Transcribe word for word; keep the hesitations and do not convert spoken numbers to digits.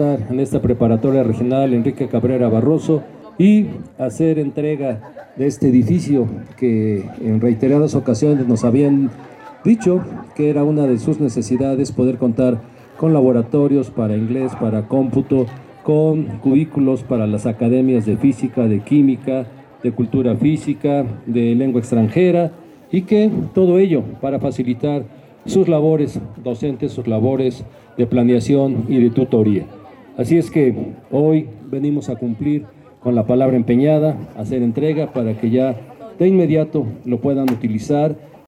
estar en esta preparatoria regional Enrique Cabrera Barroso y hacer entrega de este edificio que en reiteradas ocasiones nos habían dicho que era una de sus necesidades, poder contar con laboratorios para inglés, para cómputo, con cubículos para las academias de física, de química, de cultura física, de lengua extranjera, y que todo ello para facilitar sus labores docentes, sus labores de planeación y de tutoría. Así es que hoy venimos a cumplir con la palabra empeñada, a hacer entrega para que ya de inmediato lo puedan utilizar